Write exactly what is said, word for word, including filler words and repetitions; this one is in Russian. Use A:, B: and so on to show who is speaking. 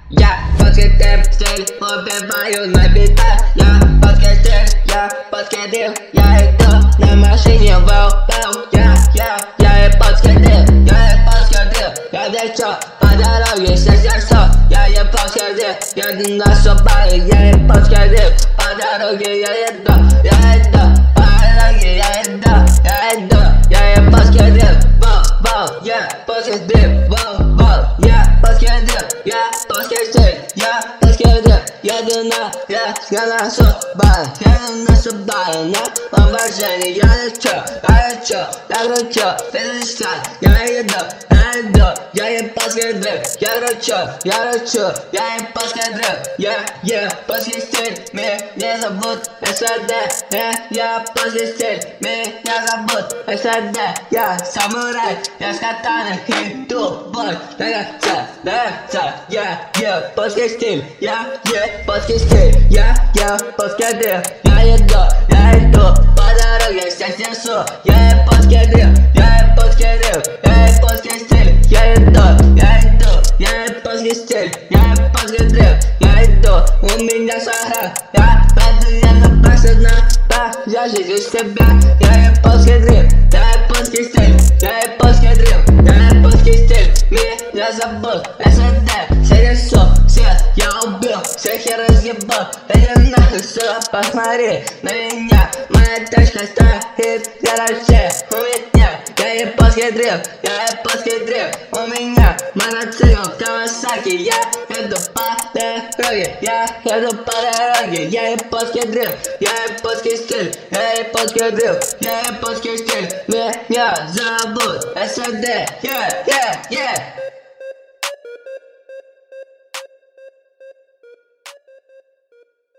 A: Я подкидываю стиль, убиваю на битах. Я подкидываю, я подкидываю, я иду на машине, вау, вау. Я, я, я и подкидываю, я и подкидываю. Я лечу по дороге, сердце, я и подкидываю. Я иду на собаке, я и подкидываю. По дороге я иду, я иду. По дороге я иду, я иду. Я и подкидываю, вау, вау. Я подкидываю, вау, вау. Я подкидываю, я подкидываю. Я подкидываю, я иду на, я, я на собаке. Я иду на собаке, на повышении. Я лечу, я лечу, я кручу, пятьдесят. Я иду, я иду, я и подкидываю. Я кручу, я кручу, я и подкидываю. Я, я подкидываю, меня зовут СД. Я, я подкидываю, меня зовут СД. Я самурай, я с катаной иду в бой. Нравится, нравится, я, я подкидываю. Я, я подкидываю, я, я подкидываю. Я иду, я иду по дороге, всех несу. Я и подкидываю, я и подкидываю, я и подкидываю. Я иду, я иду, я и подкидываю, я и подкидываю. Я иду, у меня сахар. Я пойду, я запасена, да, я живу себя. Я и подкидываю, я и подкидываю, я и подкидываю, я и подкидываю. Меня зовут СД, все несу, всех я убил, всех я разъебал. Иди нахуй, сука, посмотри на меня. Моя тачка стоит в гараже. У меня, я и подкидываю, я и подкидываю. У меня мотоцикл Кавасаки. Я еду по дороге, я еду по дороге. Я и подкидываю, я и подкидываю, я и подкидываю, я и подкидываю. Меня зовут СД, yeah, yeah, yeah.